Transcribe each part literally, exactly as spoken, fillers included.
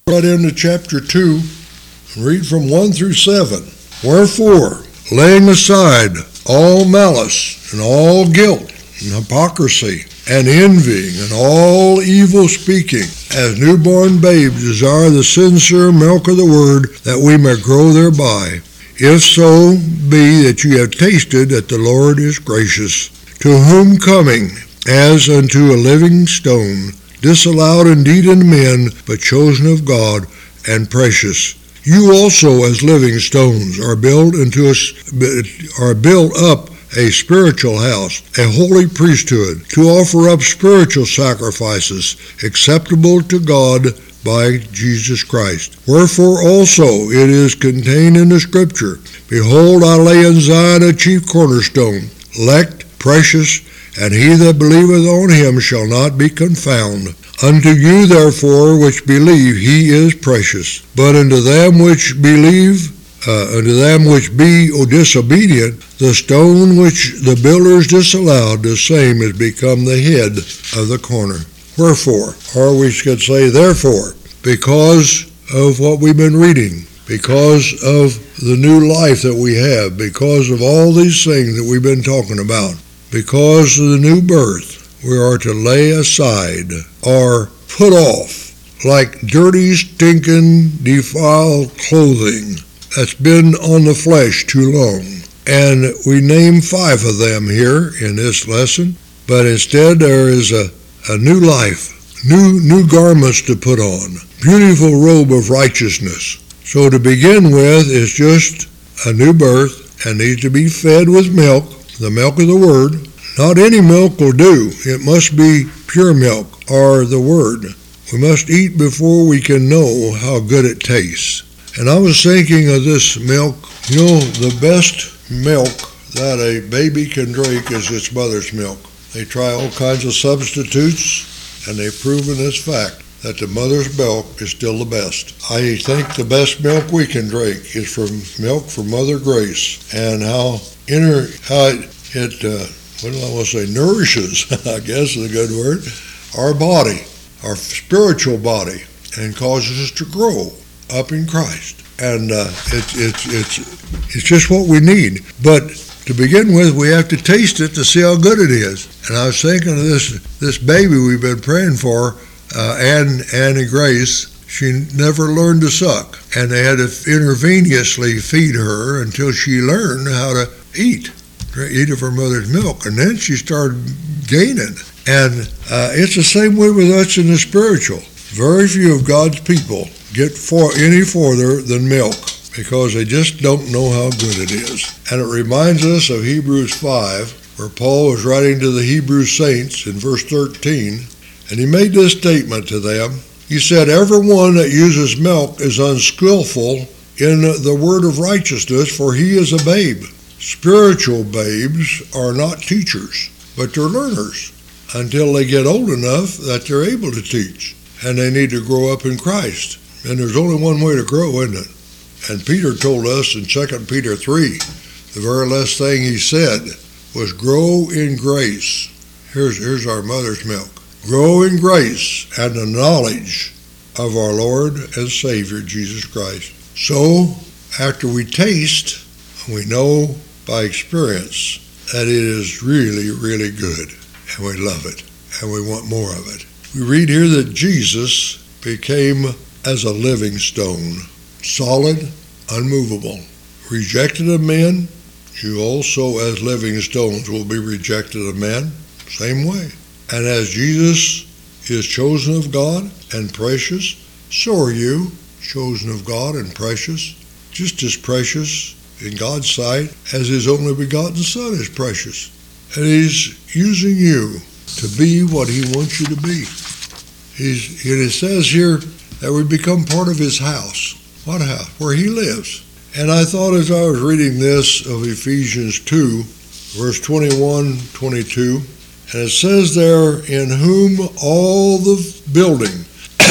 right into chapter two and read from one through seven. Wherefore, laying aside all malice and all guilt and hypocrisy and envying and all evil speaking, as newborn babes desire the sincere milk of the word, that we may grow thereby. If so be that you have tasted that the Lord is gracious, to whom coming as unto a living stone, disallowed indeed in men, but chosen of God and precious, you also as living stones are built into a, are built up a spiritual house, a holy priesthood, to offer up spiritual sacrifices acceptable to God by Jesus Christ. Wherefore also it is contained in the Scripture, Behold, I lay in Zion a chief cornerstone, elect, precious, and he that believeth on him shall not be confounded. Unto you therefore which believe he is precious. But unto them which believe, uh, unto them which be disobedient, the stone which the builders disallowed, the same is become the head of the corner. Wherefore, or we could say therefore, because of what we've been reading, because of the new life that we have, because of all these things that we've been talking about, because of the new birth, we are to lay aside or put off like dirty, stinking, defiled clothing that's been on the flesh too long. And we name five of them here in this lesson, but instead there is a, a new life, new, new garments to put on, beautiful robe of righteousness. So to begin with, it's just a new birth and needs to be fed with milk, the milk of the Word. Not any milk will do. It must be pure milk, or the Word. We must eat before we can know how good it tastes. And I was thinking of this milk. You know, the best milk that a baby can drink is its mother's milk. They try all kinds of substitutes, and they've proven this fact, that the mother's milk is still the best. I think the best milk we can drink is from milk from Mother Grace, and how inner, how it, it uh, what do I want to say, nourishes, I guess is a good word, our body, our spiritual body, and causes us to grow up in Christ. And uh, it's it's it's it's just what we need. But to begin with, we have to taste it to see how good it is. And I was thinking of this this baby we've been praying for, uh, Ann, Annie Grace. She never learned to suck, and they had to intravenously feed her until she learned how to eat. eat of her mother's milk, and then she started gaining. And uh, it's the same way with us in the spiritual. Very few of God's people get for any further than milk, because they just don't know how good it is. And it reminds us of Hebrews five, where Paul was writing to the Hebrew saints in verse thirteen, and he made this statement to them. He said, Everyone that uses milk is unskillful in the word of righteousness, for he is a babe. Spiritual babes are not teachers, but they're learners until they get old enough that they're able to teach, and they need to grow up in Christ. And there's only one way to grow, isn't it? And Peter told us in Second Peter three, the very last thing he said was grow in grace. Here's, here's our mother's milk. Grow in grace and the knowledge of our Lord and Savior, Jesus Christ. So, after we taste, we know by experience that it is really, really good, and we love it, and we want more of it. We read here that Jesus became as a living stone, solid, unmovable, rejected of men. You also as living stones will be rejected of men, same way. And as Jesus is chosen of God and precious, so are you, chosen of God and precious, just as precious in God's sight as his only begotten Son is precious. And he's using you to be what he wants you to be. He's, and it says here that we become part of his house. What house? Where he lives. And I thought as I was reading this of Ephesians two, verse twenty-one, twenty-two, and it says there, in whom all the building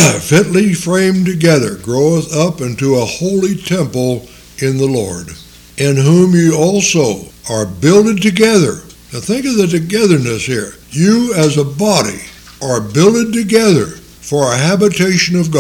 fitly framed together groweth up into a holy temple in the Lord, in whom you also are builded together. Now think of the togetherness here. You as a body are builded together for a habitation of God.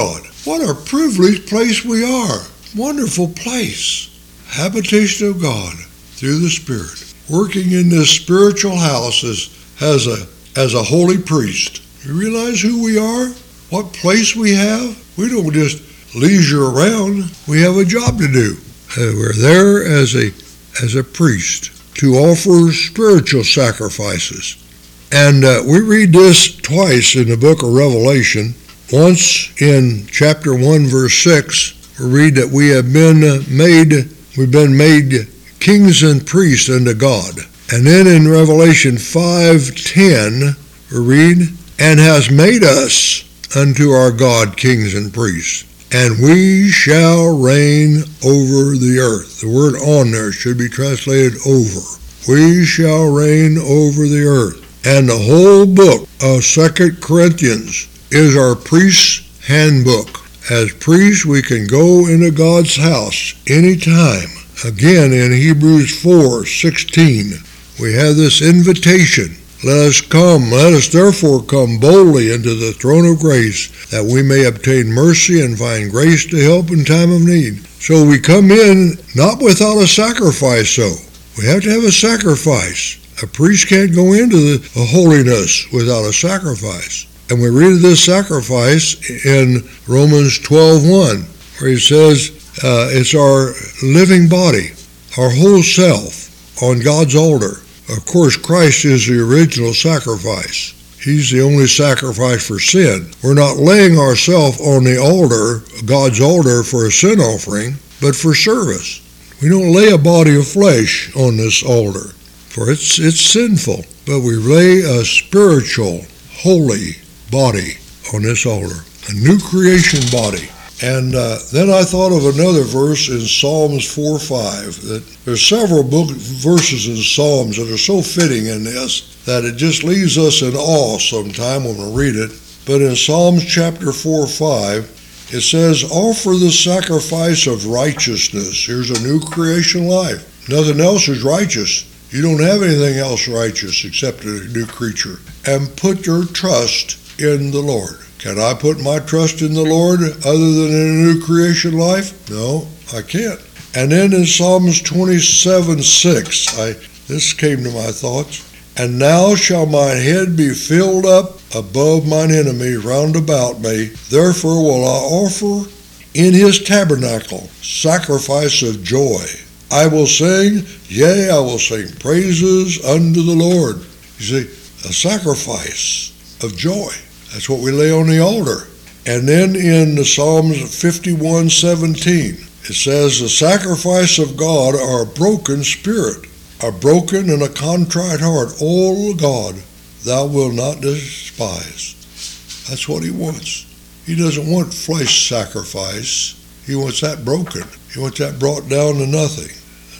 What a privileged place we are. Wonderful place. Habitation of God through the Spirit. Working in this spiritual house as, as, a, as a holy priest. You realize who we are? What place we have? We don't just leisure around. We have a job to do. Uh, we're there as a, as a priest to offer spiritual sacrifices. And uh, we read this twice in the book of Revelation. Once in chapter one, verse six, we read that we have been made, we've been made kings and priests unto God. And then in Revelation five ten, we read, and has made us unto our God kings and priests, and we shall reign over the earth. The word on there should be translated over. We shall reign over the earth. And the whole book of Second Corinthians is our priest's handbook. As priests, we can go into God's house anytime. Again, in Hebrews four sixteen, we have this invitation. Let us come, let us therefore come boldly into the throne of grace, that we may obtain mercy and find grace to help in time of need. So we come in not without a sacrifice, though. We have to have a sacrifice. A priest can't go into the holiness without a sacrifice. And we read this sacrifice in Romans twelve one, where he says uh, it's our living body, our whole self on God's altar. Of course, Christ is the original sacrifice. He's the only sacrifice for sin. We're not laying ourselves on the altar, God's altar, for a sin offering, but for service. We don't lay a body of flesh on this altar, for it's it's sinful. But we lay a spiritual, holy body on this altar, a new creation body. And uh, then I thought of another verse in Psalms four five. That there's several book verses in Psalms that are so fitting in this that it just leaves us in awe sometime when we read it. But in Psalms chapter four five, it says, offer the sacrifice of righteousness. Here's a new creation life. Nothing else is righteous. You don't have anything else righteous except a new creature. And put your trust in the Lord. Can I put my trust in the Lord other than in a new creation life? No, I can't. And then in Psalms twenty-seven six, I, this came to my thoughts. And now shall mine head be filled up above mine enemy round about me. Therefore will I offer in his tabernacle sacrifice of joy. I will sing, yea, I will sing praises unto the Lord. You see, a sacrifice of joy. That's what we lay on the altar. And then in the Psalms fifty-one seventeen, it says, the sacrifice of God are a broken spirit, a broken and a contrite heart. O God, thou wilt not despise. That's what he wants. He doesn't want flesh sacrifice. He wants that broken. He wants that brought down to nothing.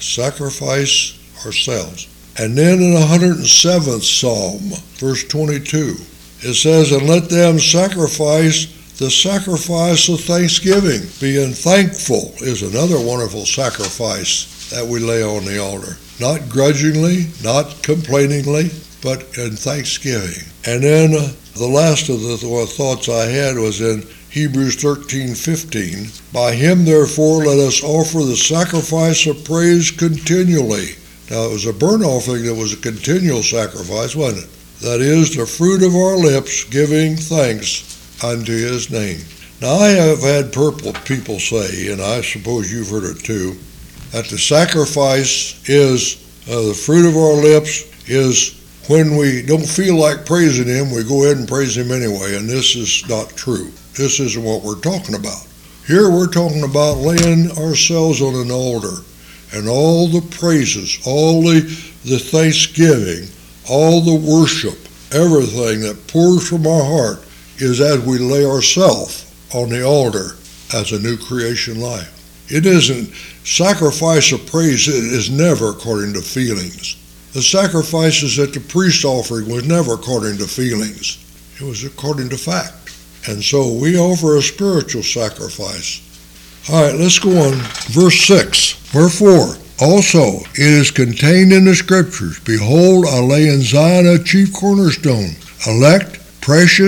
Sacrifice ourselves. And then in the one hundred seventh Psalm, verse twenty-two, it says, and let them sacrifice the sacrifice of thanksgiving. Being thankful is another wonderful sacrifice that we lay on the altar. Not grudgingly, not complainingly, but in thanksgiving. And then uh, the last of the th- thoughts I had was in Hebrews thirteen fifteen. By him, therefore, let us offer the sacrifice of praise continually. Now, it was a burnt offering that was a continual sacrifice, wasn't it? That is, the fruit of our lips, giving thanks unto his name. Now, I have had purple people say, and I suppose you've heard it too, that the sacrifice is, uh, the fruit of our lips is when we don't feel like praising him, we go ahead and praise him anyway, and this is not true. This isn't what we're talking about. Here we're talking about laying ourselves on an altar, and all the praises, all the, the thanksgiving, all the worship, everything that pours from our heart is as we lay ourselves on the altar as a new creation life. It isn't, sacrifice of praise is never according to feelings. The sacrifices at the priest offering was never according to feelings. It was according to fact. And so we offer a spiritual sacrifice. All right, let's go on. Verse six. Wherefore, also it is contained in the Scriptures, behold, I lay in Zion a chief cornerstone, elect, precious,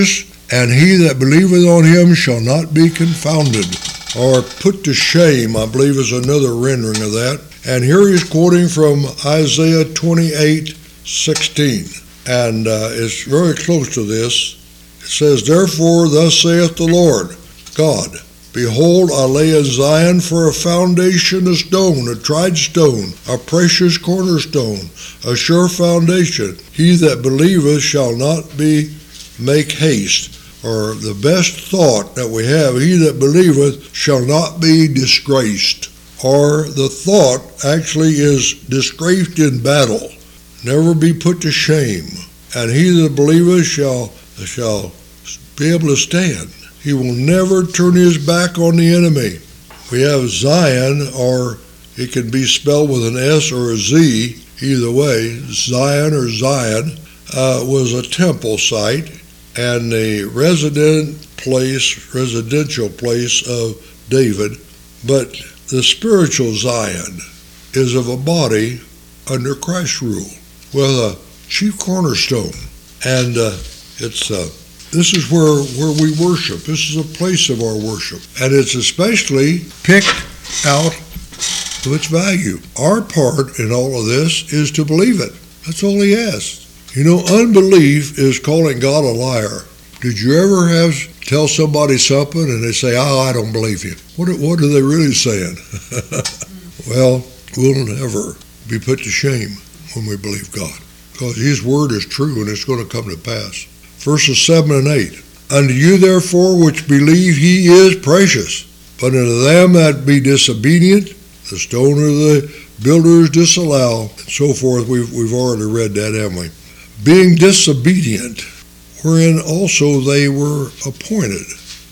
and he that believeth on him shall not be confounded, or put to shame, I believe is another rendering of that. And here he's quoting from Isaiah twenty-eight sixteen, and uh, it's very close to this. It says, Therefore thus saith the Lord God, Behold, I lay in Zion for a foundation, a stone, a tried stone, a precious cornerstone, a sure foundation. He that believeth shall not be make haste. Or the best thought that we have, he that believeth shall not be disgraced. Or the thought actually is disgraced in battle, never be put to shame. And he that believeth shall, shall be able to stand. He will never turn his back on the enemy. We have Zion, or it can be spelled with an S or a Z, either way. Zion or Zion uh, was a temple site and the resident place, residential place of David. But the spiritual Zion is of a body under Christ's rule with a chief cornerstone. And uh, it's uh, this is where, where we worship. This is a place of our worship. And it's especially picked out of its value. Our part in all of this is to believe it. That's all he asks. You know, unbelief is calling God a liar. Did you ever have tell somebody something and they say, oh, I don't believe you? What, what are they really saying? Well, we'll never be put to shame when we believe God, because his word is true and it's going to come to pass. Verses seven and eight. Unto you therefore which believe he is precious, but unto them that be disobedient, the stone of the builders disallow, and so forth. We've, we've already read that, haven't we? Being disobedient, wherein also they were appointed.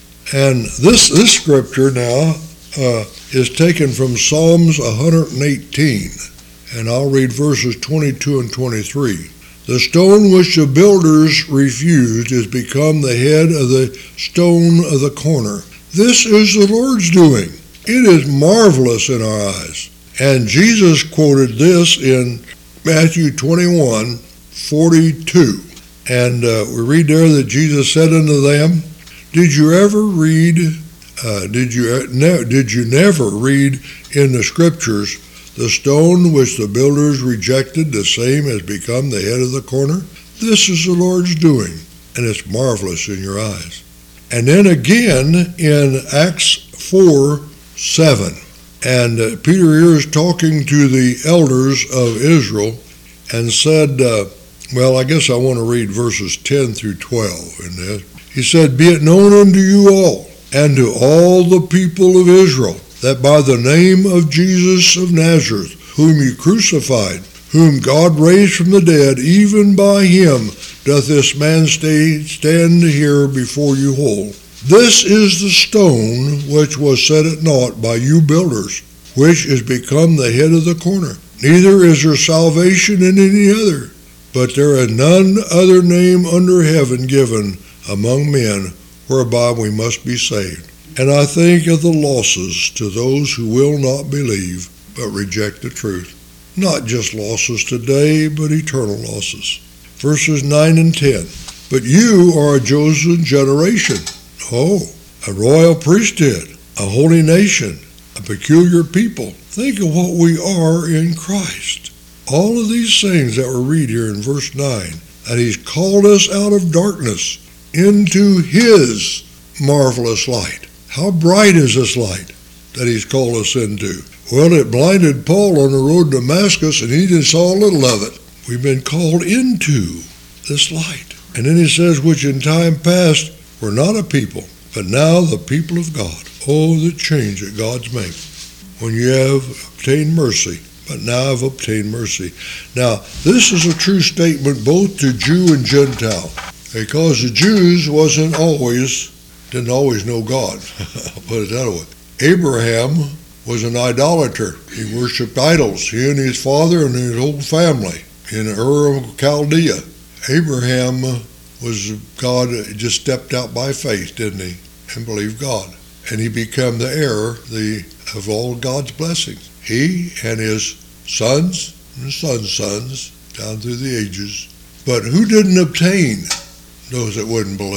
And this, this scripture now uh, is taken from Psalms one eighteen, and I'll read verses twenty-two and twenty-three. The stone which the builders refused is become the head of the stone of the corner. This is the Lord's doing. It is marvelous in our eyes. And Jesus quoted this in Matthew twenty-one forty-two. And uh, we read there that Jesus said unto them, Did you ever read, uh, did you ne- did you never read in the scriptures, the stone which the builders rejected, the same has become the head of the corner? This is the Lord's doing, and it's marvelous in your eyes. And then again in Acts four seven, and uh, Peter here is talking to the elders of Israel and said, uh, well, I guess I want to read verses ten through twelve in this. He said, Be it known unto you all, and to all the people of Israel, that by the name of Jesus of Nazareth, whom you crucified, whom God raised from the dead, even by him doth this man stay, stand here before you whole. This is the stone which was set at naught by you builders, which is become the head of the corner. Neither is there salvation in any other, but there is none other name under heaven given among men whereby we must be saved. And I think of the losses to those who will not believe, but reject the truth. Not just losses today, but eternal losses. Verses nine and ten. But you are a chosen generation. Oh, a royal priesthood, a holy nation, a peculiar people. Think of what we are in Christ. All of these things that we read here in verse nine, that he's called us out of darkness into his marvelous light. How bright is this light that he's called us into? Well, it blinded Paul on the road to Damascus, and he just saw a little of it. We've been called into this light. And then he says, which in time past were not a people, but now the people of God. Oh, the change that God's made when you have obtained mercy, but now have obtained mercy. Now, this is a true statement both to Jew and Gentile, because the Jews wasn't always, didn't always know God. I'll put it that way. Abraham was an idolater. He worshipped idols, he and his father and his whole family in Ur of Chaldea. Abraham was God, just stepped out by faith, didn't he, and believed God. And he became the heir the, of all God's blessings. He and his sons and sons' sons down through the ages. But who didn't obtain those that wouldn't believe?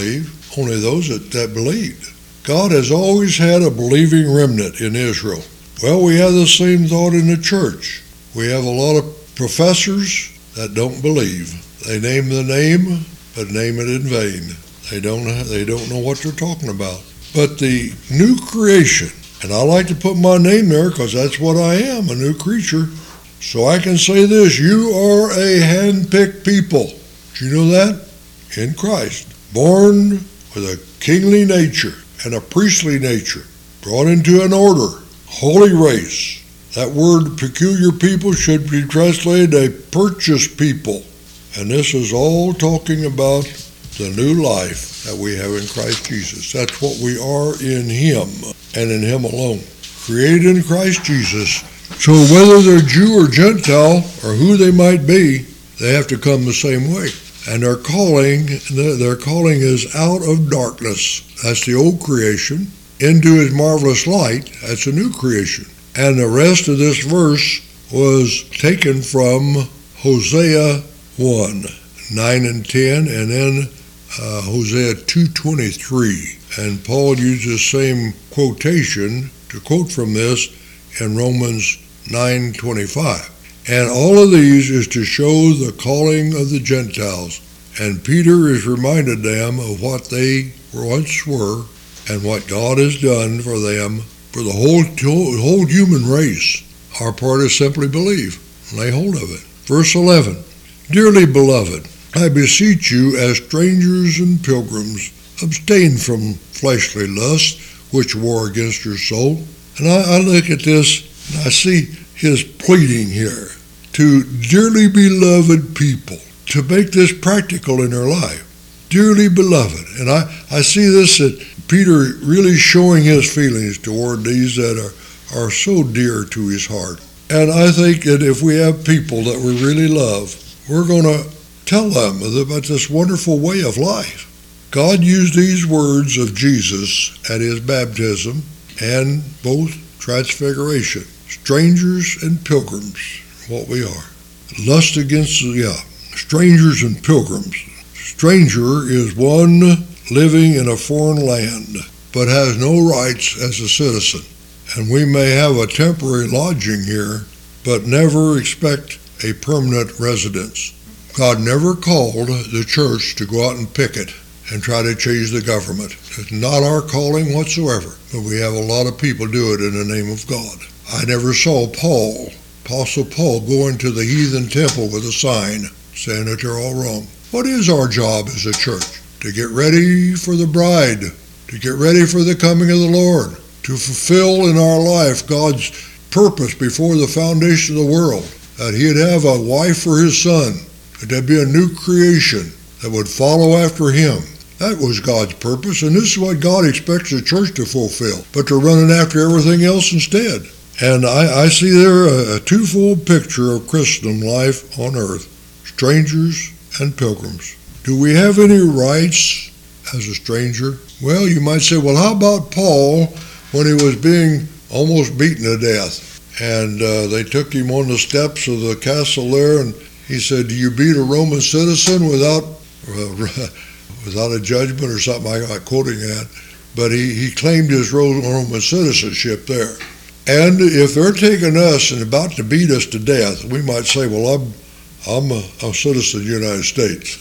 only those that, that believed. God has always had a believing remnant in Israel. Well, we have the same thought in the church. We have a lot of professors that don't believe. They name the name, but name it in vain. They don't, they don't know what they're talking about. But the new creation, and I like to put my name there because that's what I am, a new creature. So I can say this, you are a hand-picked people. Do you know that? In Christ. Born with a kingly nature and a priestly nature. Brought into an order. Holy race. That word peculiar people should be translated a purchased people. And this is all talking about the new life that we have in Christ Jesus. That's what we are in Him and in Him alone. Created in Christ Jesus. So whether they're Jew or Gentile or who they might be, they have to come the same way. And their calling, their calling is out of darkness. That's the old creation. Into His marvelous light. That's a new creation. And the rest of this verse was taken from Hosea one, nine and ten, and then uh, Hosea two twenty-three. And Paul used the same quotation to quote from this in Romans nine twenty-five. And all of these is to show the calling of the Gentiles. And Peter is reminded them of what they once were and what God has done for them, for the whole, whole human race. Our part is simply believe. Lay hold of it. Verse eleven. Dearly beloved, I beseech you as strangers and pilgrims, abstain from fleshly lusts which war against your soul. And I, I look at this and I see his pleading here to dearly beloved people to make this practical in their life. Dearly beloved. And I, I see this that Peter really showing his feelings toward these that are, are so dear to his heart. And I think that if we have people that we really love, we're going to tell them about this wonderful way of life. God used these words of Jesus at his baptism and both transfiguration. Strangers and pilgrims, what we are. Lust against, yeah, strangers and pilgrims. Stranger is one living in a foreign land, but has no rights as a citizen. And we may have a temporary lodging here, but never expect a permanent residence. God never called the church to go out and picket and try to change the government. It's not our calling whatsoever, but we have a lot of people do it in the name of God. I never saw Paul, Apostle Paul, go into the heathen temple with a sign saying that they're all wrong. What is our job as a church? To get ready for the bride, to get ready for the coming of the Lord, to fulfill in our life God's purpose before the foundation of the world, that he'd have a wife for his son, that there'd be a new creation that would follow after him. That was God's purpose, and this is what God expects the church to fulfill, but they're running after everything else instead. And I, I see there a, a twofold picture of Christian life on earth, strangers and pilgrims. Do we have any rights as a stranger? Well, you might say, well, how about Paul when he was being almost beaten to death? And uh, they took him on the steps of the castle there, and he said, do you beat a Roman citizen without uh, without a judgment or something? I'm not quoting that. But he, he claimed his Roman citizenship there. And if they're taking us and about to beat us to death, we might say, well, I'm I'm a, a citizen of the United States.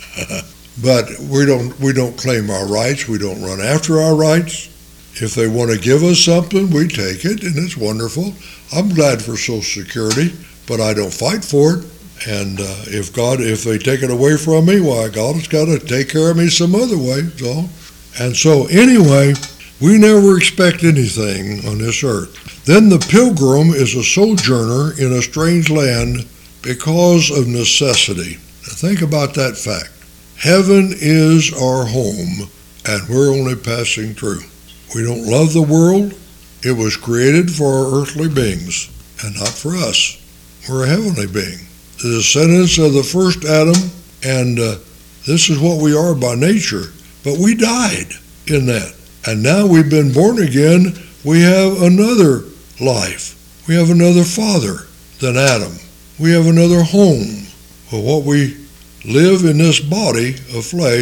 But we don't we don't claim our rights. We don't run after our rights. If they want to give us something, we take it, and it's wonderful. I'm glad for Social Security, but I don't fight for it. And uh, if God, if they take it away from me, why, God has got to take care of me some other way. So, and so anyway, we never expect anything on this earth. Then the pilgrim is a sojourner in a strange land because of necessity. Now think about that fact. Heaven is our home, and we're only passing through. We don't love the world. It was created for our earthly beings, and not for us. We're a heavenly being, the descendants of the first Adam, and uh, this is what we are by nature. But we died in that, and now we've been born again. We have another life. We have another father than Adam. We have another home. Well, what we live in this body of flesh,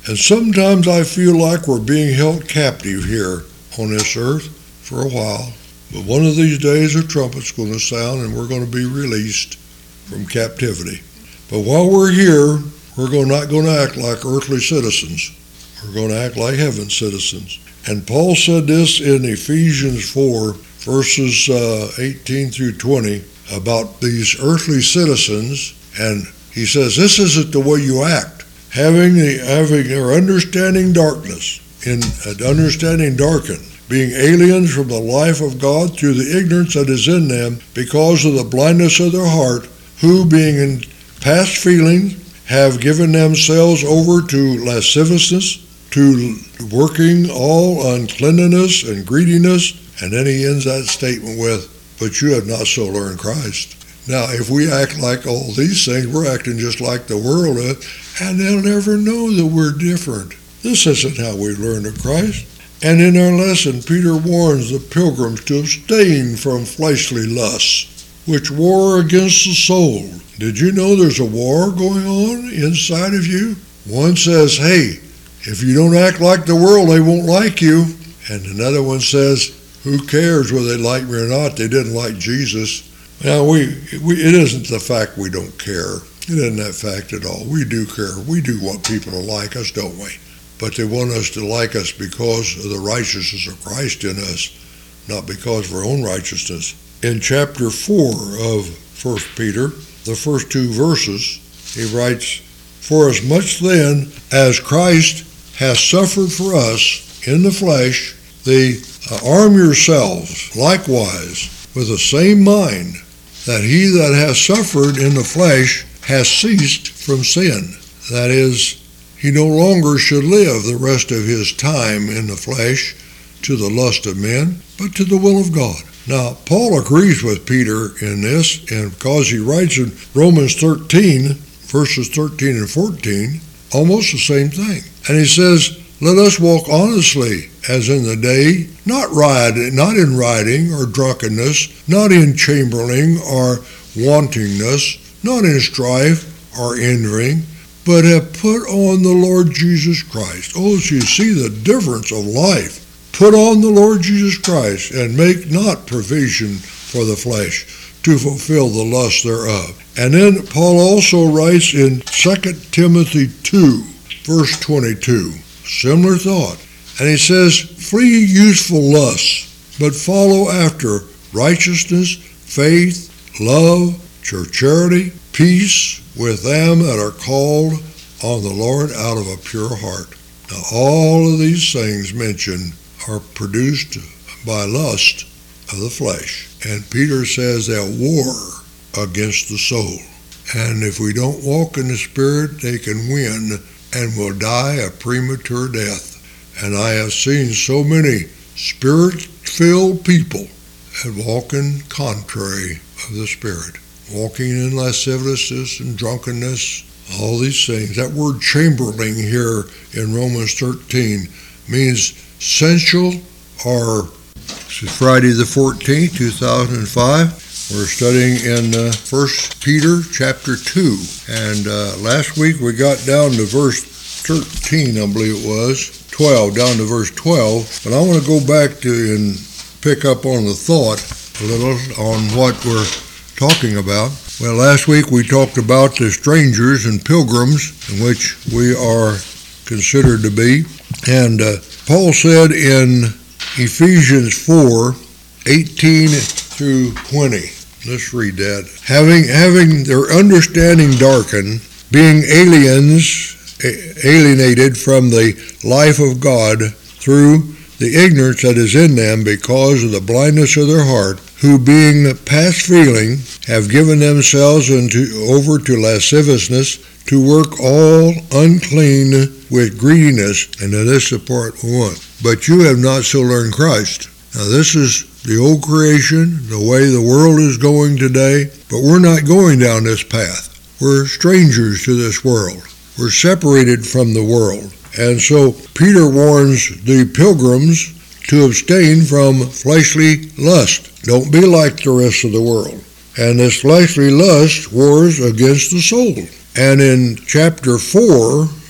And sometimes I feel like we're being held captive here on this earth for a while. But one of these days a trumpet's going to sound and we're going to be released from captivity. But while we're here, we're going, not going to act like earthly citizens. We're going to act like heaven's citizens. And Paul said this in Ephesians four, verses uh, eighteen through twenty, about these earthly citizens. And he says, this isn't the way you act. Having the having their understanding darkness, in uh, understanding darkened, being aliens from the life of God through the ignorance that is in them because of the blindness of their heart, who being in past feeling have given themselves over to lasciviousness, to working all uncleanness and greediness. And then he ends that statement with, but you have not so learned Christ. Now, if we act like all these things, we're acting just like the world is, and they'll never know that we're different. This isn't how we learn of Christ. And in our lesson, Peter warns the pilgrims to abstain from fleshly lusts, which war against the soul. Did you know there's a war going on inside of you? One says, hey, if you don't act like the world, they won't like you. And another one says, who cares whether they like me or not? They didn't like Jesus. Now, we, we it isn't the fact we don't care. It isn't that fact at all. We do care. We do want people to like us, don't we? But they want us to like us because of the righteousness of Christ in us, not because of our own righteousness. In chapter four of First Peter, the first two verses, he writes, for as much then as Christ has suffered for us in the flesh, the uh, arm yourselves likewise with the same mind, that he that has suffered in the flesh has ceased from sin. That is, he no longer should live the rest of his time in the flesh to the lust of men, but to the will of God. Now, Paul agrees with Peter in this, and because he writes in Romans thirteen, verses thirteen and fourteen, almost the same thing. And he says, let us walk honestly as in the day, not rioting, not in rioting or drunkenness, not in chambering or wantingness, not in strife or envying, but have put on the Lord Jesus Christ. Oh, so you see the difference of life. Put on the Lord Jesus Christ, and make not provision for the flesh to fulfill the lust thereof. And then Paul also writes in Second Timothy two, verse twenty-two, similar thought. And he says, flee youthful lusts, but follow after righteousness, faith, love, charity, peace with them that are called on the Lord out of a pure heart. Now, all of these things mentioned are produced by lust of the flesh. And Peter says they'll war against the soul. And if we don't walk in the Spirit, they can win and will die a premature death. And I have seen so many Spirit-filled people walking contrary of the Spirit, walking in lasciviousness and drunkenness, all these things. That word chamberling here in Romans thirteen means sensual, or this is Friday the fourteenth, two thousand five. We're studying in uh, First Peter chapter two. And uh, last week we got down to verse thirteen, I believe it was, twelve, down to verse twelve. But I want to go back to and pick up on the thought a little on what we're talking about. Well, last week we talked about the strangers and pilgrims in which we are considered to be. And uh, Paul said in Ephesians four, eighteen through twenty, let's read that. Having, having their understanding darkened, being aliens, alienated from the life of God through the ignorance that is in them because of the blindness of their heart, who being past feeling have given themselves into, over to lasciviousness, to work all unclean with greediness. And now this is part one. But you have not so learned Christ. Now this is the old creation, the way the world is going today, but we're not going down this path. We're strangers to this world. We're separated from the world. And so Peter warns the pilgrims to abstain from fleshly lust. Don't be like the rest of the world. And this fleshly lust wars against the soul. And in chapter four,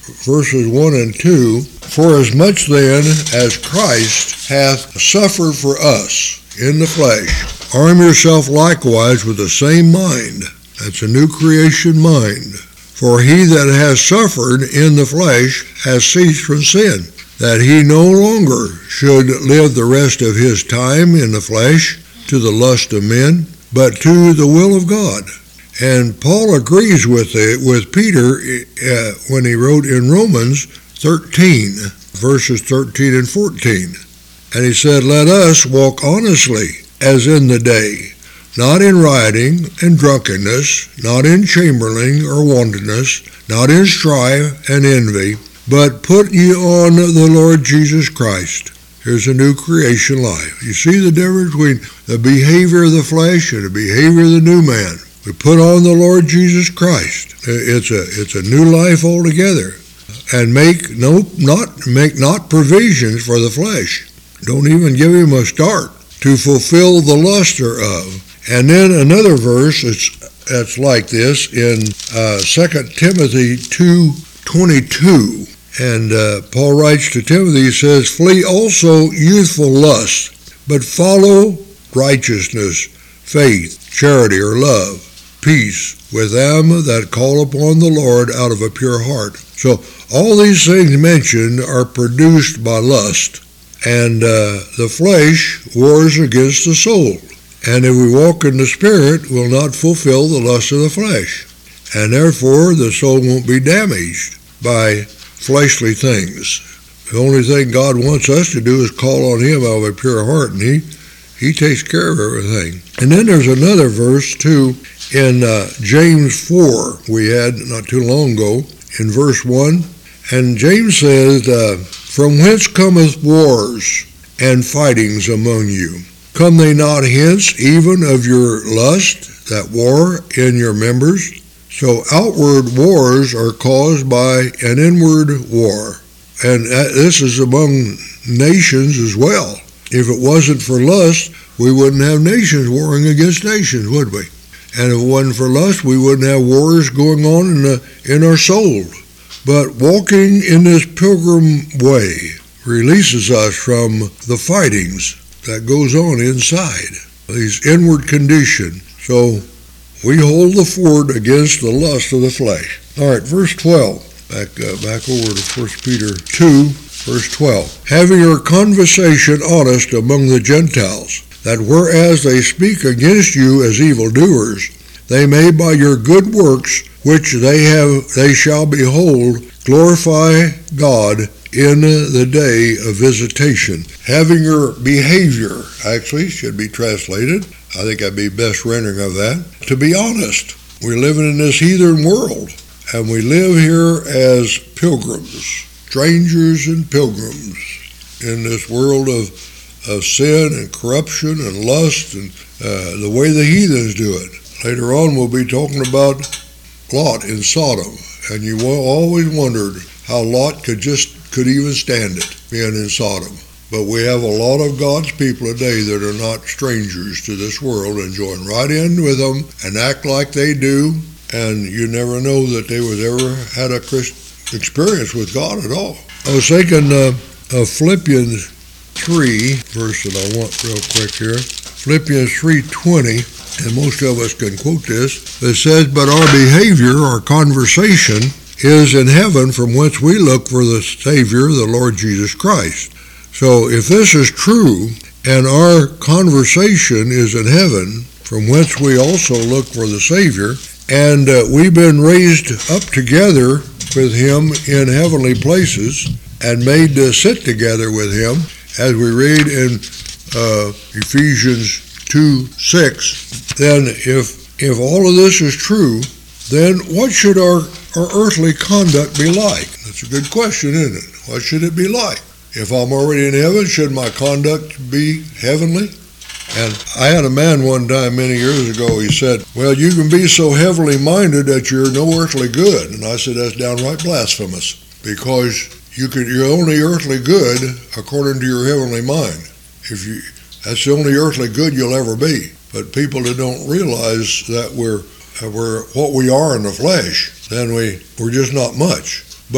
verses one and two, for as much then as Christ hath suffered for us in the flesh, arm yourself likewise with the same mind. That's a new creation mind. For he that has suffered in the flesh has ceased from sin, that he no longer should live the rest of his time in the flesh to the lust of men, but to the will of God. And Paul agrees with it, with Peter uh, when he wrote in Romans thirteen, verses thirteen and fourteen. And he said, let us walk honestly as in the day, not in rioting and drunkenness, not in chambering or wantonness, not in strife and envy, but put ye on the Lord Jesus Christ. Here's a new creation life. You see the difference between the behavior of the flesh and the behavior of the new man. We put on the Lord Jesus Christ. It's a it's a new life altogether, and make no not make not provisions for the flesh. Don't even give him a start to fulfill the lust thereof. And then another verse that's that's like this in uh, Second Timothy two twenty-two, and uh, Paul writes to Timothy. He says, "Flee also youthful lust, but follow righteousness, faith, charity, or love." Peace with them that call upon the Lord out of a pure heart. So all these things mentioned are produced by lust, and uh, the flesh wars against the soul. And if we walk in the Spirit, we'll not fulfill the lust of the flesh, and therefore the soul won't be damaged by fleshly things. The only thing God wants us to do is call on Him out of a pure heart, and He He takes care of everything. And then there's another verse too. In uh, James four, we had not too long ago, in verse one, and James says, uh, from whence cometh wars and fightings among you? Come they not hence even of your lust that war in your members? So outward wars are caused by an inward war, and this is among nations as well. If it wasn't for lust, we wouldn't have nations warring against nations, would we? And if it wasn't for lust, we wouldn't have wars going on in, the, in our soul. But walking in this pilgrim way releases us from the fightings that goes on inside, these inward conditions. So we hold the fort against the lust of the flesh. All right, verse twelve. Back, uh, back over to First Peter two, verse twelve. Having your conversation honest among the Gentiles, that whereas they speak against you as evildoers, they may by your good works which they have they shall behold glorify God in the day of visitation. Having your behavior, actually should be translated, I think that'd be best rendering of that, to be honest. We're living in this heathen world, and we live here as pilgrims, strangers and pilgrims in this world of of sin and corruption and lust and uh, the way the heathens do it. Later on we'll be talking about Lot in Sodom, and you always wondered how Lot could just could even stand it being in Sodom. But we have a lot of God's people today that are not strangers to this world and join right in with them and act like they do, and you never know that they was ever had a Christian experience with God at all. I was thinking uh, of Philippians three, verse that I want real quick here. Philippians three twenty, and most of us can quote this. It says, but our behavior, our conversation, is in heaven, from whence we look for the Savior, the Lord Jesus Christ. So if this is true, and our conversation is in heaven, from whence we also look for the Savior, and uh, we've been raised up together with Him in heavenly places, and made to sit together with Him, as we read in uh, Ephesians two six, then if if all of this is true, then what should our, our earthly conduct be like? That's a good question, isn't it? What should it be like? If I'm already in heaven, should my conduct be heavenly? And I had a man one time many years ago, he said, well, you can be so heavenly minded that you're no earthly good. And I said, that's downright blasphemous, because You could, you're only earthly good according to your heavenly mind. If you, that's the only earthly good you'll ever be. But people that don't realize that we're, that we're what we are in the flesh, then we, we're just not much. But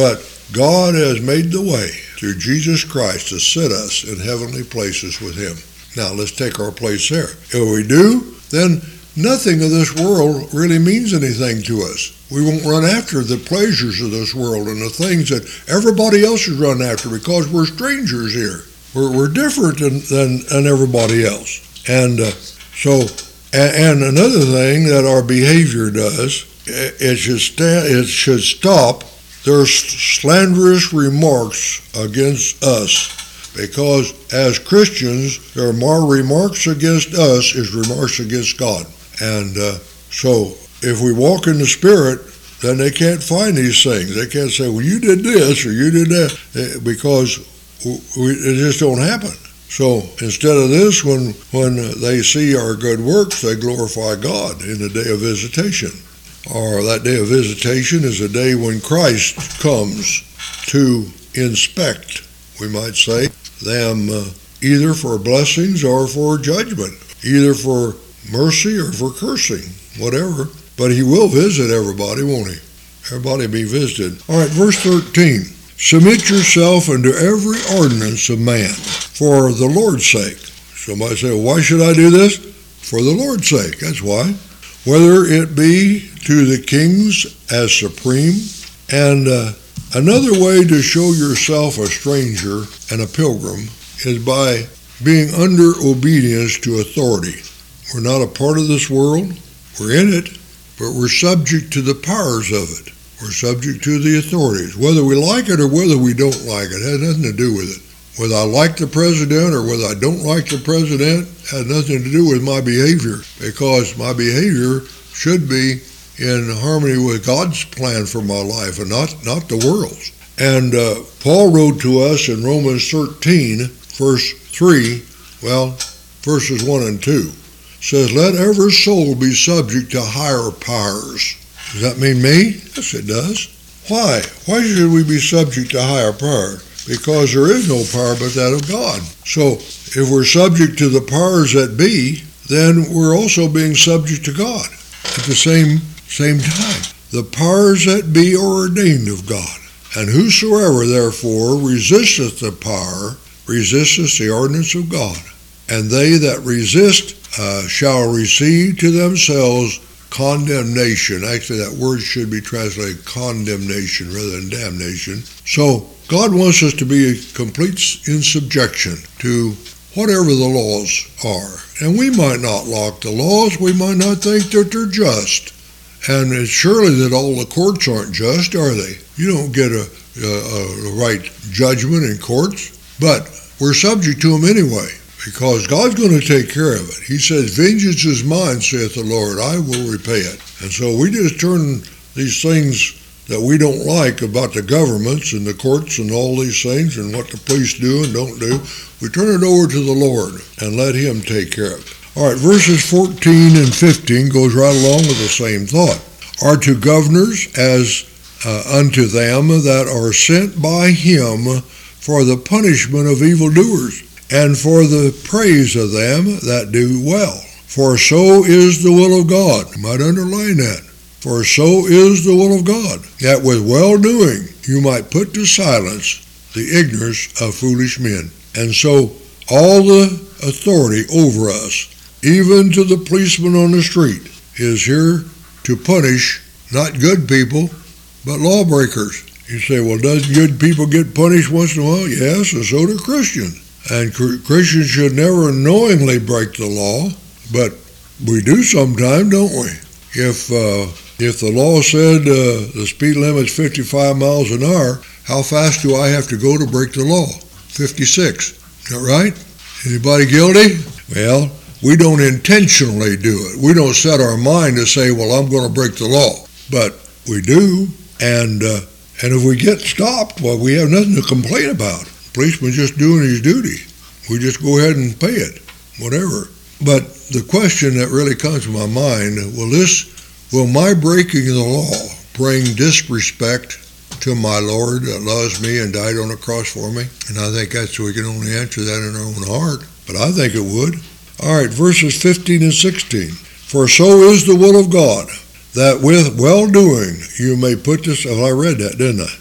God has made the way through Jesus Christ to sit us in heavenly places with him. Now let's take our place there. If we do, then nothing of this world really means anything to us. We won't run after the pleasures of this world and the things that everybody else is running after because we're strangers here. We're, we're different than, than, than everybody else. And uh, so, and, and another thing that our behavior does, it should, sta- it should stop their slanderous remarks against us. Because as Christians, there are more remarks against us is remarks against God. And uh, so if we walk in the Spirit, then they can't find these things. They can't say, well, you did this or you did that, because we, it just don't happen. So instead of this, when, when they see our good works, they glorify God in the day of visitation. Or that day of visitation is a day when Christ comes to inspect, we might say, them uh, either for blessings or for judgment, either for mercy or for cursing, whatever. But he will visit everybody, won't he? Everybody be visited. All right, verse thirteen. Submit yourself unto every ordinance of man for the Lord's sake. Somebody say, well, why should I do this? For the Lord's sake, that's why. Whether it be to the kings as supreme. And uh, another way to show yourself a stranger and a pilgrim is by being under obedience to authority. We're not a part of this world. We're in it, but we're subject to the powers of it. We're subject to the authorities. Whether we like it or whether we don't like it, it has nothing to do with it. Whether I like the president or whether I don't like the president has nothing to do with my behavior, because my behavior should be in harmony with God's plan for my life and not, not the world's. And uh, Paul wrote to us in Romans thirteen, verse three, well, verses one and two, says, let every soul be subject to higher powers. Does that mean me? Yes, it does. Why? Why should we be subject to higher power? Because there is no power but that of God. So if we're subject to the powers that be, then we're also being subject to God at the same same time. The powers that be are ordained of God. And whosoever therefore resisteth the power, resisteth the ordinance of God. And they that resist uh, shall receive to themselves condemnation. Actually, that word should be translated condemnation rather than damnation. So God wants us to be complete in subjection to whatever the laws are. And we might not like the laws. We might not think that they're just. And it's surely that all the courts aren't just, are they? You don't get a, a, a right judgment in courts. But we're subject to them anyway, because God's going to take care of it. He says, vengeance is mine, saith the Lord, I will repay it. And so we just turn these things that we don't like about the governments and the courts and all these things and what the police do and don't do, we turn it over to the Lord and let him take care of it. All right, verses fourteen and fifteen goes right along with the same thought. Are to governors as uh, unto them that are sent by him for the punishment of evildoers, and for the praise of them that do well. For so is the will of God. You might underline that. For so is the will of God, that with well-doing you might put to silence the ignorance of foolish men. And so all the authority over us, even to the policeman on the street, is here to punish not good people, but lawbreakers. You say, well, doesn't good people get punished once in a while? Yes, and so do Christians. And Christians should never knowingly break the law, but we do sometimes, don't we? If uh, if the law said uh, the speed limit's fifty-five miles an hour, how fast do I have to go to break the law? fifty-six. Is that right? Anybody guilty? Well, we don't intentionally do it. We don't set our mind to say, well, I'm going to break the law. But we do, and uh, and if we get stopped, well, we have nothing to complain about. Policeman's just doing his duty. We just go ahead and pay it, whatever. But the question that really comes to my mind, will this, will my breaking of the law bring disrespect to my Lord that loves me and died on the cross for me? And I think that's, we can only answer that in our own heart. But I think it would. All right, verses fifteen and sixteen. For so is the will of God, that with well-doing you may put this, oh, I read that, didn't I?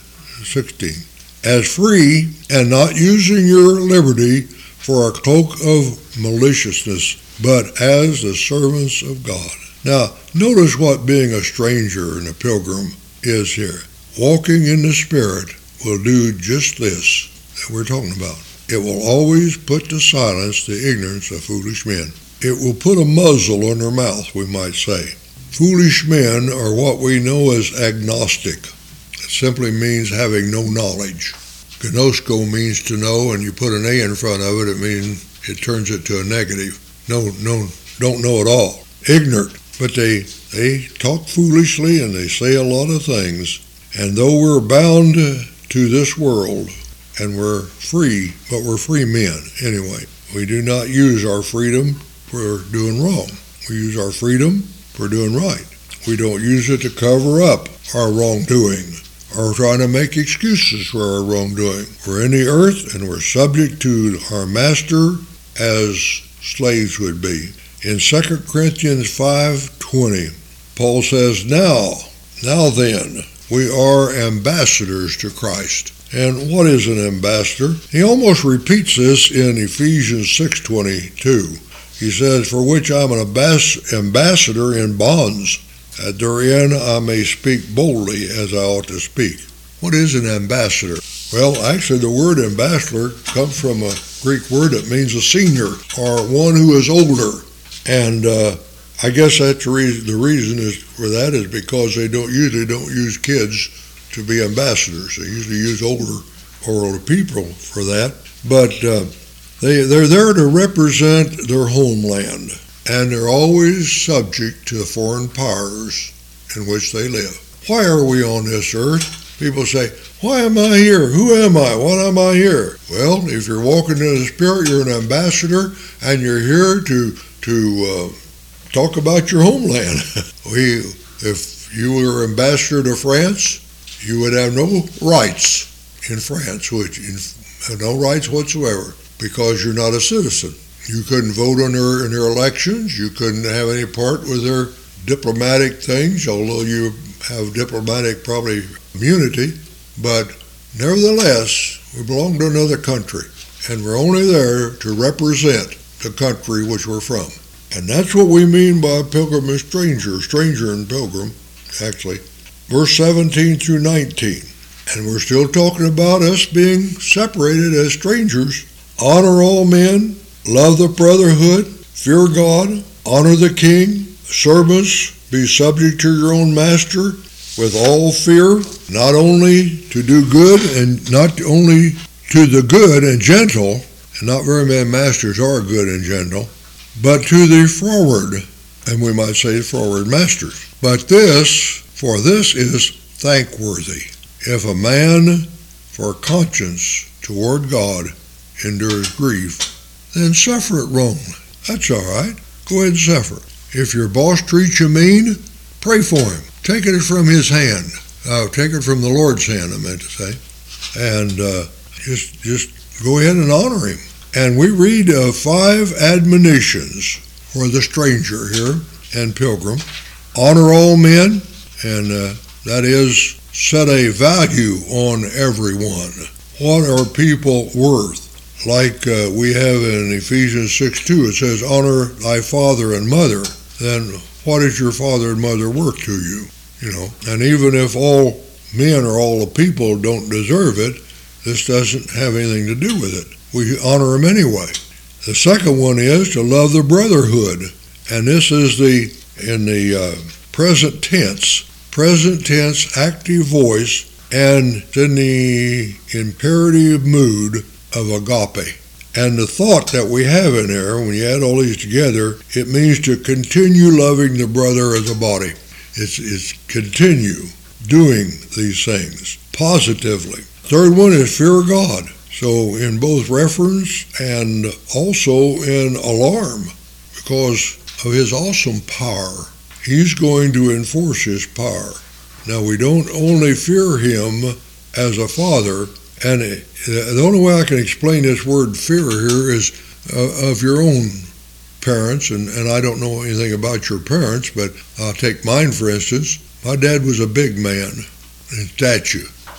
sixteen. As free and not using your liberty for a cloak of maliciousness, but as the servants of God. Now, notice what being a stranger and a pilgrim is here. Walking in the Spirit will do just this that we're talking about. It will always put to silence the ignorance of foolish men. It will put a muzzle on their mouth, we might say. Foolish men are what we know as agnostic. It simply means having no knowledge. Gnosko means to know, and you put an A in front of it, it means it turns it to a negative. No, no, don't know at all. Ignorant. But they, they talk foolishly and they say a lot of things. And though we're bound to this world and we're free, but we're free men anyway, we do not use our freedom for doing wrong. We use our freedom for doing right. We don't use it to cover up our wrongdoing or trying to make excuses for our wrongdoing. We're in the earth and we're subject to our master as slaves would be. In Second Corinthians five twenty, Paul says, Now, now then, we are ambassadors to Christ. And what is an ambassador? He almost repeats this in Ephesians six twenty-two. He says, For which I'm an ambassador in bonds, that therein I may speak boldly as I ought to speak. What is an ambassador? Well, actually the word ambassador comes from a Greek word that means a senior, or one who is older. And uh, I guess that's the reason, the reason is for that is because they don't usually don't use kids to be ambassadors. They usually use older or older people for that. But uh, they, they're there to represent their homeland, and they're always subject to the foreign powers in which they live. Why are we on this earth? People say, why am I here? Who am I? What am I here? Well, if you're walking in the Spirit, you're an ambassador, and you're here to to uh, talk about your homeland. we, if you were ambassador to France, you would have no rights in France, which you have no rights whatsoever, because you're not a citizen. You couldn't vote on their, in their elections. You couldn't have any part with their diplomatic things, although you have diplomatic probably immunity. But nevertheless, we belong to another country, and we're only there to represent the country which we're from. And that's what we mean by pilgrim and stranger, stranger and pilgrim, actually. Verse seventeen through nineteen. And we're still talking about us being separated as strangers. Honor all men, love the brotherhood, fear God, honor the king, servants, be subject to your own master with all fear, not only to do good and not only to the good and gentle, and not very many masters are good and gentle, but to the froward, and we might say froward masters. But this, for this is thankworthy, if a man for conscience toward God endures grief, then suffer it wrong. That's all right. Go ahead and suffer. If your boss treats you mean, pray for him. Take it from his hand. Uh, take it from the Lord's hand, I meant to say. And uh, just just go ahead and honor him. And we read uh, five admonitions for the stranger here and pilgrim. Honor all men, and uh, that is, set a value on everyone. What are people worth? Like uh, we have in Ephesians six two, it says, honor thy father and mother. Then what is your father and mother worth to you? You know, and even if all men or all the people don't deserve it, this doesn't have anything to do with it. We honor them anyway. The second one is to love the brotherhood. And this is the, in the uh, present tense, present tense active voice, and in the imperative mood of agape. And the thought that we have in there, when you add all these together, it means to continue loving the brother as a body. It's, it's continue doing these things positively. Third one is fear God. So in both reference and also in alarm, because of his awesome power, he's going to enforce his power. Now we don't only fear him as a father, and the only way I can explain this word fear here is uh, of your own parents, and, and I don't know anything about your parents, but I'll take mine for instance. My dad was a big man in stature,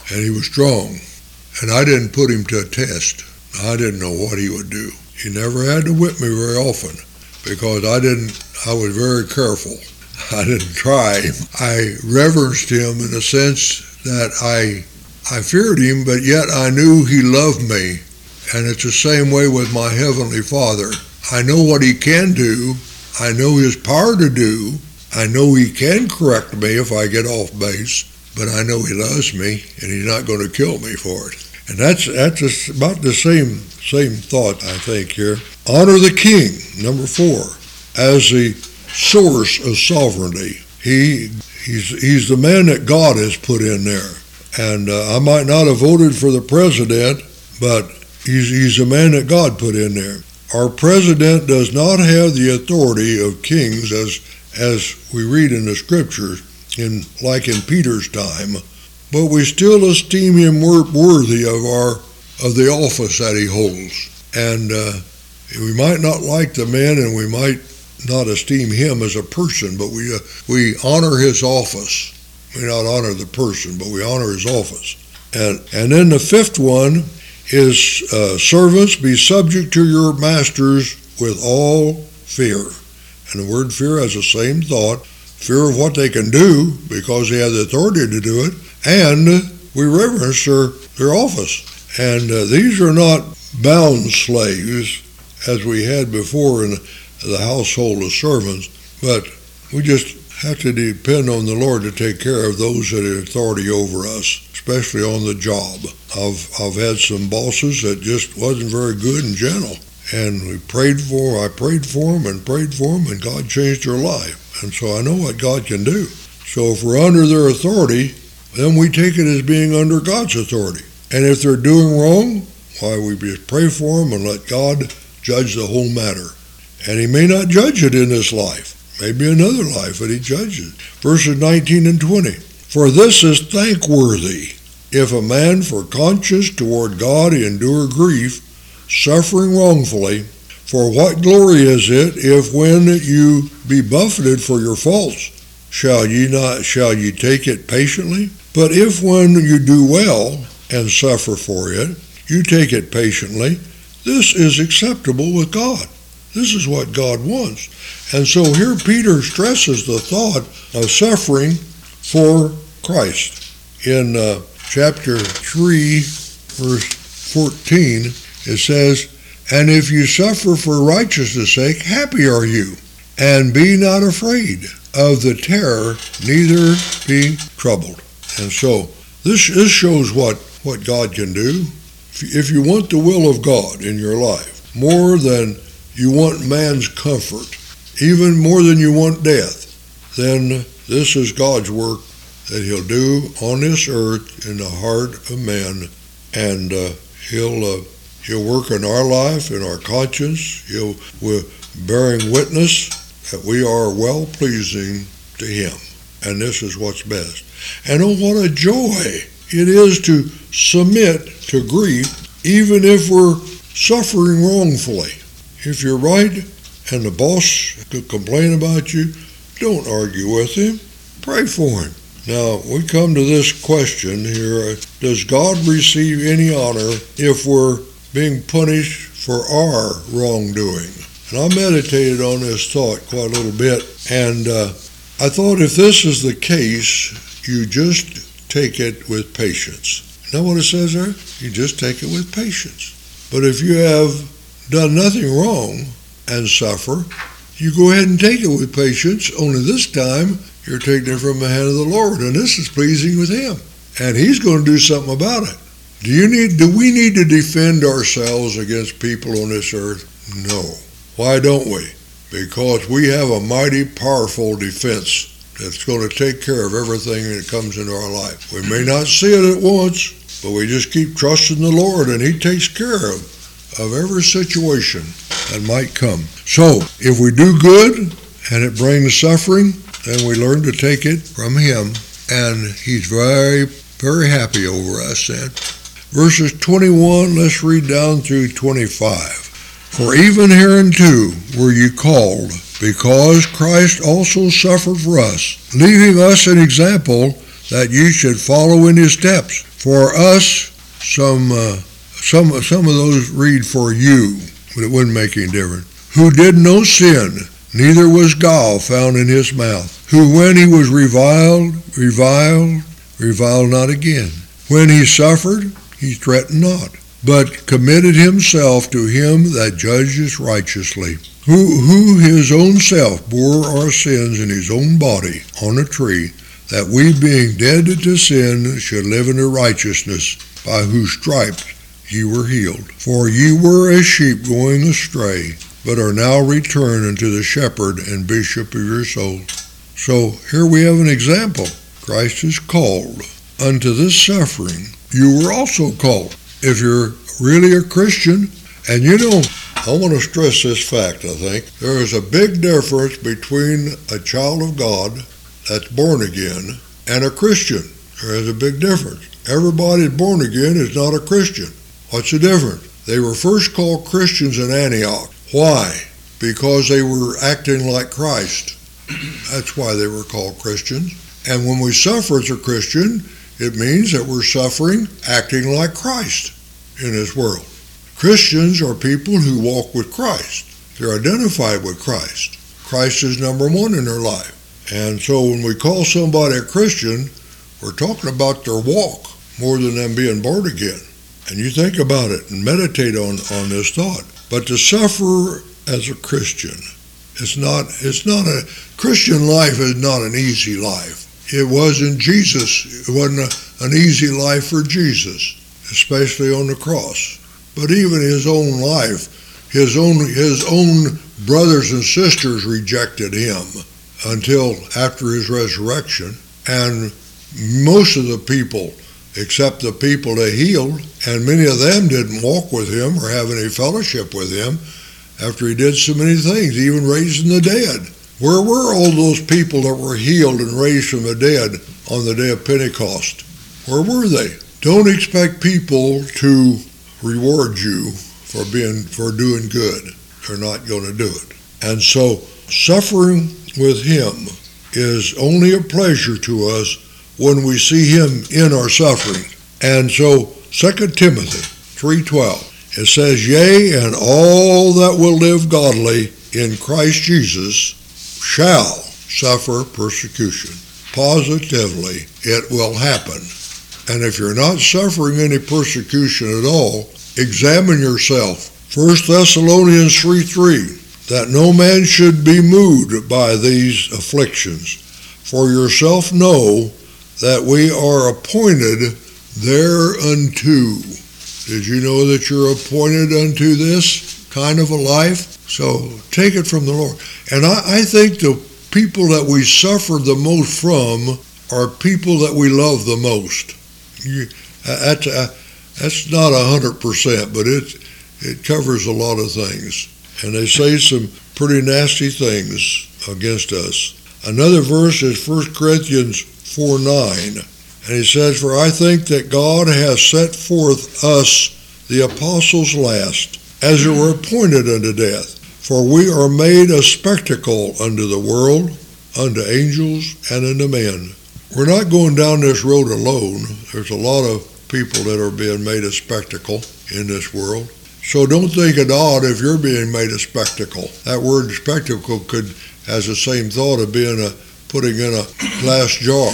and he was strong. And I didn't put him to a test. I didn't know what he would do. He never had to whip me very often because I didn't, I was very careful. I didn't try him. I reverenced him in the sense that I, I feared him, but yet I knew he loved me. And it's the same way with my Heavenly Father. I know what he can do. I know his power to do. I know he can correct me if I get off base, but I know he loves me and he's not going to kill me for it. And that's that's about the same same thought, I think, here. Honor the king, number four, as the source of sovereignty. He he's he's the man that God has put in there. And uh, I might not have voted for the president, but he's he's the man that God put in there. Our president does not have the authority of kings as as we read in the scriptures, in like in Peter's time, but we still esteem him worthy of our of the office that he holds. And uh, we might not like the man, and we might not esteem him as a person, but we uh, we honor his office. We not honor the person, but we honor his office. And and then the fifth one is uh, servants, be subject to your masters with all fear. And the word fear has the same thought, fear of what they can do because they have the authority to do it, and we reverence their, their office. And uh, these are not bound slaves as we had before in the household of servants, but we just have to depend on the Lord to take care of those that have authority over us, especially on the job. I've, I've had some bosses that just wasn't very good and gentle. And we prayed for, I prayed for them and prayed for them, and God changed their life. And so I know what God can do. So if we're under their authority, then we take it as being under God's authority. And if they're doing wrong, why, we just pray for them and let God judge the whole matter. And he may not judge it in this life. Maybe another life, but he judges. Verses nineteen and twenty. For this is thankworthy, if a man for conscience toward God endure grief, suffering wrongfully. For what glory is it if when you be buffeted for your faults, shall ye not shall ye take it patiently? But if when you do well and suffer for it, you take it patiently, this is acceptable with God. This is what God wants. And so here Peter stresses the thought of suffering for Christ. In uh, chapter three, verse fourteen, it says, and if you suffer for righteousness' sake, happy are you, and be not afraid of the terror, neither be troubled. And so this, this shows what, what God can do. If you want the will of God in your life, more than you want man's comfort, even more than you want death, then this is God's work that he'll do on this earth in the heart of man, and uh, he'll uh, he'll work in our life, in our conscience. He'll we're bearing witness that we are well pleasing to him, and this is what's best. And oh, what a joy it is to submit to grief, even if we're suffering wrongfully. If you're right and the boss could complain about you, don't argue with him. Pray for him. Now, we come to this question here. Does God receive any honor if we're being punished for our wrongdoing? And I meditated on this thought quite a little bit, and uh, I thought if this is the case, you just take it with patience. You know what it says there? You just take it with patience. But if you have done nothing wrong and suffer, you go ahead and take it with patience, only this time you're taking it from the hand of the Lord, and this is pleasing with him. And he's going to do something about it. Do you need? Do we need to defend ourselves against people on this earth? No. Why don't we? Because we have a mighty powerful defense that's going to take care of everything that comes into our life. We may not see it at once, but we just keep trusting the Lord, and he takes care of, of every situation that might come. So, if we do good and it brings suffering, then we learn to take it from him, and he's very, very happy over us then. Verses twenty-one, let's read down through twenty-five. For even hereunto were you called, because Christ also suffered for us, leaving us an example that ye should follow in his steps. For us, some, uh, some, some of those read for you, but it wouldn't make any difference. Who did no sin, neither was gall found in his mouth. Who when he was reviled, reviled, reviled not again. When he suffered, he threatened not, but committed himself to him that judges righteously. Who, who his own self bore our sins in his own body on a tree, that we being dead to sin should live unto righteousness, by whose stripes ye were healed. For ye were as sheep going astray, but are now returned unto the shepherd and bishop of your souls. So here we have an example. Christ is called unto this suffering. You were also called. If you're really a Christian, and you know, I want to stress this fact, I think. There is a big difference between a child of God that's born again and a Christian. There is a big difference. Everybody born again is not a Christian. What's the difference? They were first called Christians in Antioch. Why? Because they were acting like Christ. That's why they were called Christians. And when we suffer as a Christian, it means that we're suffering acting like Christ in this world. Christians are people who walk with Christ. They're identified with Christ. Christ is number one in their life. And so when we call somebody a Christian, we're talking about their walk more than them being born again. And you think about it and meditate on, on this thought. But to suffer as a Christian, it's not, it's not a, Christian life is not an easy life. It wasn't Jesus. It wasn't a, an easy life for Jesus, especially on the cross. But even his own life, his own, his own brothers and sisters rejected him until after his resurrection. And most of the people, except the people that healed, and many of them didn't walk with him or have any fellowship with him after he did so many things, even raising the dead. Where were all those people that were healed and raised from the dead on the day of Pentecost? Where were they? Don't expect people to reward you for being for doing good. They're not going to do it. And so suffering with him is only a pleasure to us when we see him in our suffering. And so Second Timothy three twelve, it says, yea, and all that will live godly in Christ Jesus shall suffer persecution. Positively, it will happen. And if you're not suffering any persecution at all, examine yourself. First Thessalonians three three, that no man should be moved by these afflictions. For yourself know that we are appointed thereunto. Did you know that you're appointed unto this kind of a life? So take it from the Lord. And I, I think the people that we suffer the most from are people that we love the most. You, that's, uh, that's not a hundred percent, but it, it covers a lot of things. And they say some pretty nasty things against us. Another verse is First Corinthians four nine. And he says, for I think that God has set forth us, the apostles last, as it were appointed unto death. For we are made a spectacle unto the world, unto angels, and unto men. We're not going down this road alone. There's a lot of people that are being made a spectacle in this world. So don't think it odd if you're being made a spectacle. That word spectacle could has the same thought of being a putting in a glass jar,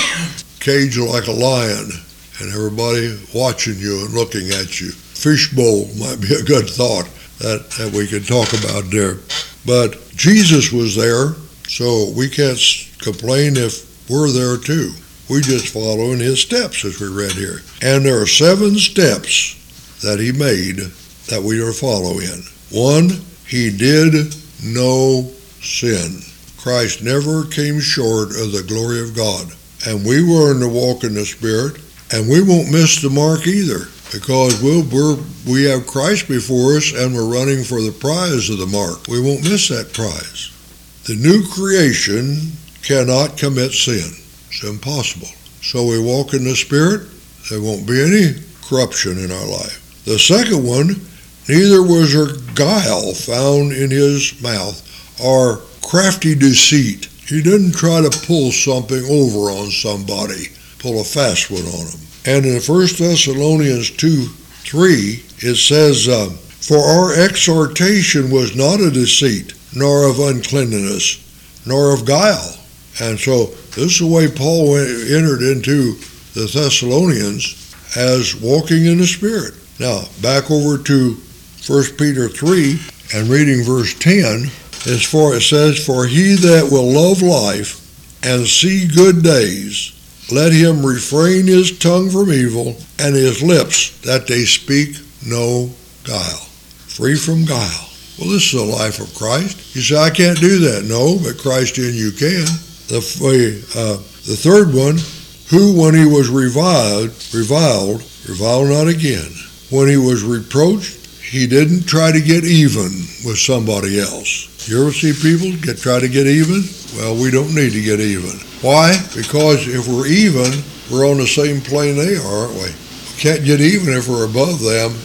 cage like a lion, and everybody watching you and looking at you. Fishbowl might be a good thought that, that we could talk about there. But Jesus was there, so we can't complain if we're there too. We just follow in his steps, as we read here. And there are seven steps that he made that we are following. One, he did no sin. Christ never came short of the glory of God. And we were in the walk in the Spirit, and we won't miss the mark either, because we'll, we're, we have Christ before us, and we're running for the prize of the mark. We won't miss that prize. The new creation cannot commit sin. It's impossible. So we walk in the Spirit, there won't be any corruption in our life. The second one, neither was there guile found in his mouth, or crafty deceit. He didn't try to pull something over on somebody, pull a fast one on them. And in First Thessalonians two three, it says, uh, for our exhortation was not a deceit, nor of uncleanness, nor of guile. And so this is the way Paul went, entered into the Thessalonians, as walking in the Spirit. Now, back over to First Peter three and reading verse ten, as for it says, for he that will love life and see good days, let him refrain his tongue from evil, and his lips that they speak no guile. Free from guile. Well, this is the life of Christ. You say, I can't do that. No, but Christ in you can. The, uh, the third one, who when he was reviled, reviled, revile not again. When he was reproached, he didn't try to get even with somebody else. You ever see people get try to get even? Well, we don't need to get even. Why? Because if we're even, we're on the same plane they are, aren't we? We can't get even if we're above them,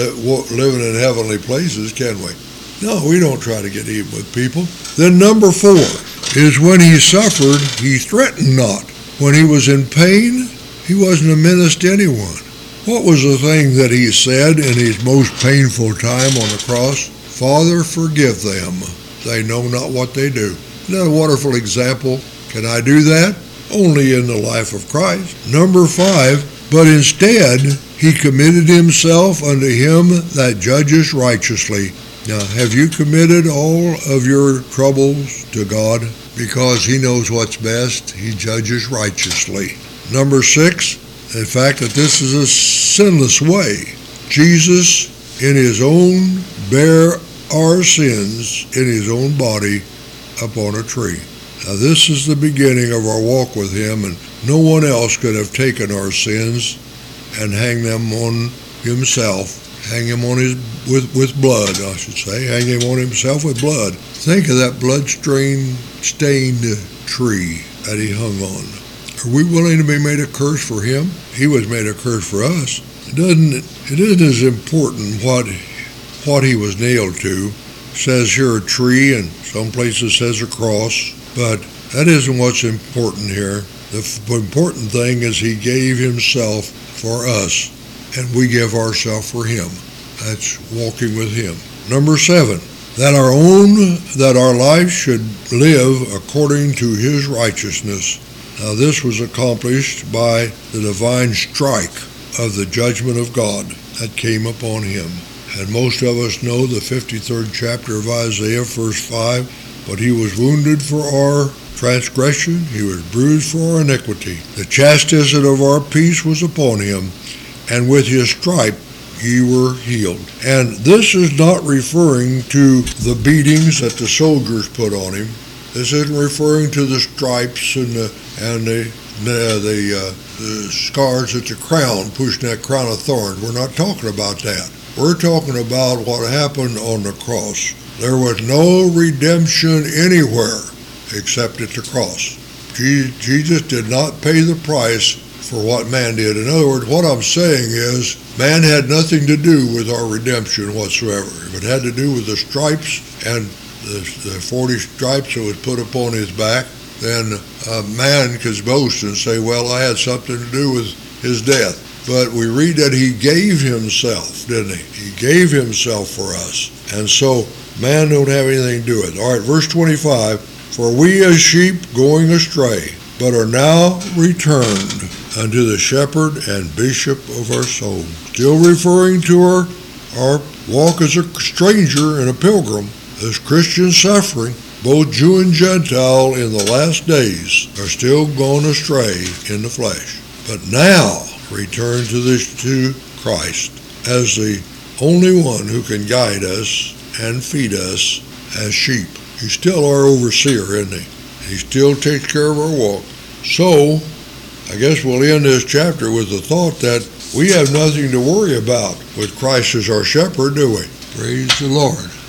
living in heavenly places, can we? No, we don't try to get even with people. Then number four is when he suffered, he threatened not. When he was in pain, he wasn't a menace to anyone. What was the thing that he said in his most painful time on the cross? Father, forgive them. They know not what they do. Isn't that a wonderful example? Can I do that? Only in the life of Christ. Number five, but instead he committed himself unto him that judges righteously. Now, have you committed all of your troubles to God? Because he knows what's best. He judges righteously. Number six, in fact, that this is a sinless way. Jesus, in his own, bare our sins in his own body upon a tree. Now, this is the beginning of our walk with him, and no one else could have taken our sins and hang them on himself. Hang him on his with, with blood, I should say. Hang him on himself with blood. Think of that blood-stained stained tree that he hung on. Are we willing to be made a curse for him? He was made a curse for us. It doesn't. It isn't as important what what he was nailed to. It says here a tree, and some places says a cross, but that isn't what's important here. The f- important thing is he gave himself for us, and we give ourselves for him. That's walking with him. Number seven, that our own, that our life should live according to his righteousness. Now this was accomplished by the divine strike of the judgment of God that came upon him. And most of us know the fifty-third chapter of Isaiah, verse five, but he was wounded for our transgression, he was bruised for our iniquity. The chastisement of our peace was upon him, and with his stripe ye were healed. And this is not referring to the beatings that the soldiers put on him. This isn't referring to the stripes and the and the the, the, uh, the scars at the crown, pushing that crown of thorns. We're not talking about that. We're talking about what happened on the cross. There was no redemption anywhere except at the cross. Jesus did not pay the price for what man did. In other words, what I'm saying is man had nothing to do with our redemption whatsoever. If it had to do with the stripes and the, the forty stripes that was put upon his back, then a man could boast and say, well, I had something to do with his death. But we read that he gave himself, didn't he? He gave himself for us. And so man don't have anything to do with it. All right, verse twenty-five, for we as sheep going astray, but are now returned unto the shepherd and bishop of our soul. Still referring to our, our walk as a stranger and a pilgrim, as Christian suffering. Both Jew and Gentile in the last days are still gone astray in the flesh. But now return to this to Christ as the only one who can guide us and feed us as sheep. He's still our overseer, isn't he? He still takes care of our walk. So, I guess we'll end this chapter with the thought that we have nothing to worry about with Christ as our shepherd, do we? Praise the Lord.